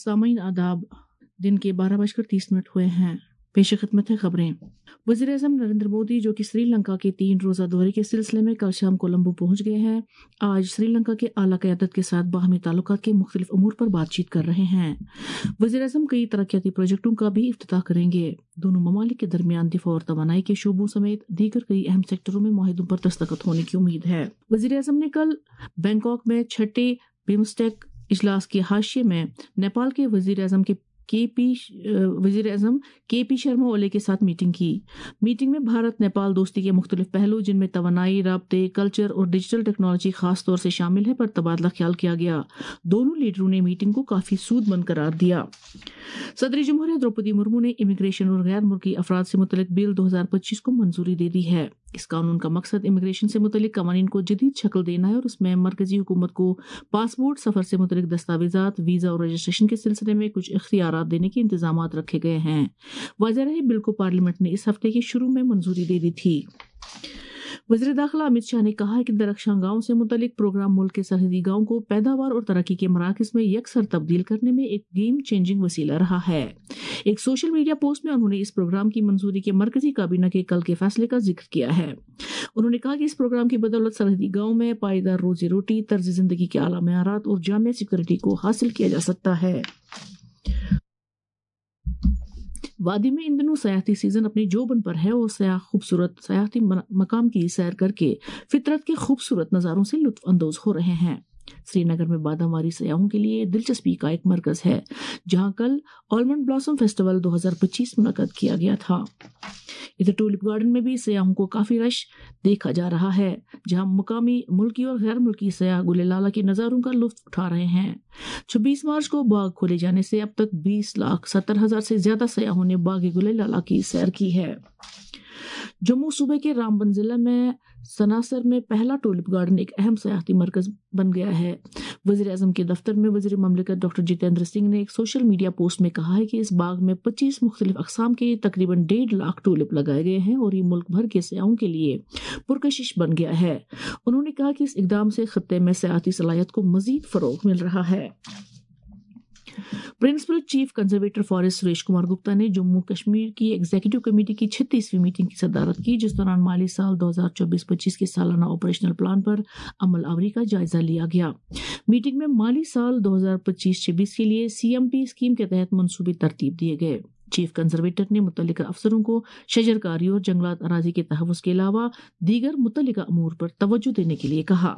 सामीन आदाब, दिन के 12:30 हुए हैं। पेश खिदमत है खबरें। वज़ीर-ए-आज़म नरेंद्र मोदी जो कि श्रीलंका के 3 रोज़ा दौरे के सिलसिले में कल शाम कोलंबो पहुंच गए हैं, आज श्रीलंका के आला क़यादत के साथ बाहमी ताल्लुकात के मुख्तलिफ अमूर पर बातचीत कर रहे हैं। वज़ीर-ए-आज़म कई तरक्याती प्रोजेक्टों का भी इफ्तिताह करेंगे। दोनों ममालिक के दरमियान दिफा और तवानाई के शोबों समेत दीगर कई अहम सेक्टरों में मुआहिदों पर दस्तखत होने की उम्मीद है। वज़ीर-ए-आज़म ने कल बैंकॉक में 6ठे बिम्स्टेक इजलास के हाशिए में नेपाल के वज़ीर-ए-आज़म के पी शर्मा ओली के साथ मीटिंग की। मीटिंग में भारत नेपाल दोस्ती के मुख्तलिफ पहलू जिनमें तवानाई, राब्ते, कल्चर और डिजिटल टेक्नोलॉजी खास तौर से शामिल है पर तबादला ख्याल किया गया। दोनों लीडरों ने मीटिंग को काफी सूदमंद करार दिया। सदर जमहूरिया द्रौपदी मुर्मू ने इमिग्रेशन और गैर मुल्की अफराद से मुतल्लिक बिल 2025 को मंजूरी दे दी है। इस कानून का मकसद इमिग्रेशन से मुतल्लिक कवानीन को जदीद शक्ल देना है और उसमें मरकजी हुकूमत को पासपोर्ट, सफर से मुतल्लिक दस्तावेजात, वीजा और रजिस्ट्रेशन के सिलसिले में कुछ इख्तियारात देने के इंतजामात रखे गए हैं। वाज़ेह रहे बिल को पार्लियामेंट ने इस हफ्ते के शुरू में मंजूरी दे दी थी। वज़ीर दाखिला अमित शाह ने कहा है कि दरख्शां गांव से मुतल्लिक प्रोग्राम मुल्क के सरहदी गांव को पैदावार और तरक्की के मराकज़ में यकसर तब्दील करने में एक गेम चेंजिंग वसीला रहा है। एक सोशल मीडिया पोस्ट में उन्होंने इस प्रोग्राम की मंजूरी के मरकजी काबीना के कल के फैसले का जिक्र किया है। उन्होंने कहा कि इस प्रोग्राम की बदौलत सरहदी गांव में पायदार रोजी रोटी, तर्ज जिंदगी के आला मेयारात और जामिया सिक्योरिटी को हासिल किया जा सकता है। वादी में इन दिनों सयाहती सीजन अपने जोबन पर है और सयाह खूबसूरत सयाहती मकाम की सैर करके फितरत के खूबसूरत नज़ारों से लुत्फ अंदोज हो रहे हैं। श्रीनगर में बादामारी सयाहों के लिए दिलचस्पी का एक मरकज है, जहां कल आलमंड ब्लॉसम फेस्टिवल 2025 मुनक्कद किया गया था। इधर टूलिप गार्डन में भी सयाहों को काफी रश देखा जा रहा है, जहां मुकामी, मुल्की और गैर मुल्की सयाह गुले लाला के नज़ारों का लुत्फ उठा रहे हैं। 26 मार्च को बाग खोले जाने से अब तक 20,70,000 से ज्यादा सयाहों ने बाग गुले लाला की सैर की है। जम्मू सूबे के रामबन जिला में सनासर में पहला टूलिप गार्डन एक अहम सयाहती मरकज बन गया है। वज़ीर-ए-आज़म के दफ्तर में वज़ीर ममलिकत डॉक्टर जितेंद्र सिंह ने एक सोशल मीडिया पोस्ट में कहा है कि इस बाग में 25 मुख्तलिफ अक़साम के तकरीबन 1.5 लाख टूलिप लगाए गए हैं और ये मुल्क भर के सयाहों के लिए पुरकशिश बन गया है। उन्होंने कहा कि इस इक़दाम से खत्ते में सयाहती सलाहियत को मजीद फरोग मिल रहा है। Principal chief conservator forest Suresh Kumar Gupta ने जम्मू कश्मीर की एग्जीक्यूटिव कमेटी की 36वीं मीटिंग की सदारत की, जिस दौरान माली साल 2024-25 के सालाना ऑपरेशनल प्लान पर अमल आवरी का जायजा लिया गया। मीटिंग में माली साल 2025-26 के लिए CMP स्कीम के तहत मंसूबी तरतीब दिए गए। चीफ कंजर्वेटर ने मुतल्लिका अफसरों को शजरकारी और जंगलात अराजी के तहफ़्फ़ुज़ के अलावा दीगर मुतल्लिका अमूर पर तवज्जो देने के लिए कहा।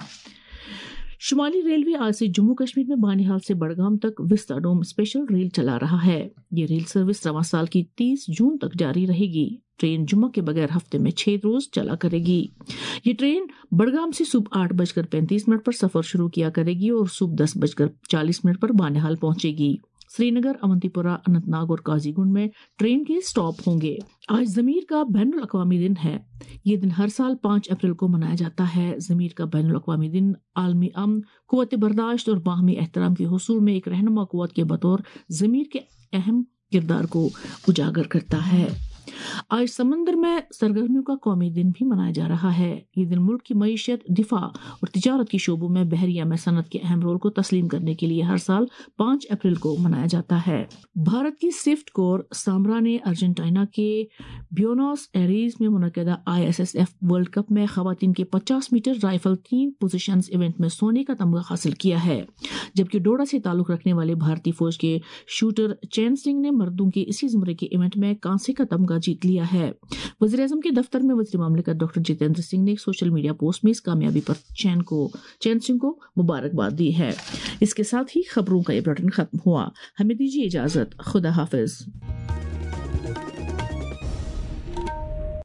शुमाली रेलवे आज से जम्मू कश्मीर में बानिहाल से बड़गाम तक विस्ताडोम स्पेशल रेल चला रहा है। ये रेल सर्विस रवां साल की 30 जून तक जारी रहेगी। ट्रेन जुम्मा के बगैर हफ्ते में 6 रोज चला करेगी। ये ट्रेन बड़गाम से सुबह 8:35 पर सफर शुरू किया करेगी और सुबह 10:40 पर बानिहाल पहुंचेगी। श्रीनगर, अवंतीपुरा, अनंतनाग और काजीगुंड में ट्रेन के स्टॉप होंगे। आज ज़मीर का बैनुल अक़वामी दिन है। ये दिन हर साल 5 अप्रैल को मनाया जाता है। ज़मीर का बैनुल अक़वामी दिन आलमी अमन, क़ुव्वत बर्दाश्त और बाहमी एहतराम के हुसूल में एक रहनुमा क़ुव्वत के बतौर ज़मीर के अहम किरदार को उजागर करता है। आज समंदर में सरगर्मियों का कौमी दिन भी मनाया जा रहा है। ये दिन मुल्क की मईशत, दिफा और तिजारत की शोबों में बहरिया में सनत के अहम रोल को तस्लीम करने के लिए हर साल 5 अप्रैल को मनाया जाता है। भारत की स्विफ्ट कोर सामरा ने अर्जेंटीना के ब्यूनोस एरीज में मुनक्किदा ISSF वर्ल्ड कप में खवातीन के 50 मीटर राइफल 3 पोजीशंस इवेंट में सोने का तमगा हासिल किया है, जबकि डोडा से ताल्लुक रखने वाले भारतीय फौज के शूटर चैन सिंह ने मर्दों के इसी ज़ुमरे के इवेंट में कांसे का तमगा जीत लिया है। वज़ीर-ए-आज़म के दफ्तर में वज़ीर ममलिकत डॉक्टर जितेंद्र सिंह ने एक सोशल मीडिया पोस्ट में इस कामयाबी पर चैन सिंह को मुबारकबाद दी है। इसके साथ ही खबरों का ये बुलेटिन खत्म हुआ। हमें दीजिए इजाजत। खुदा हाफिज।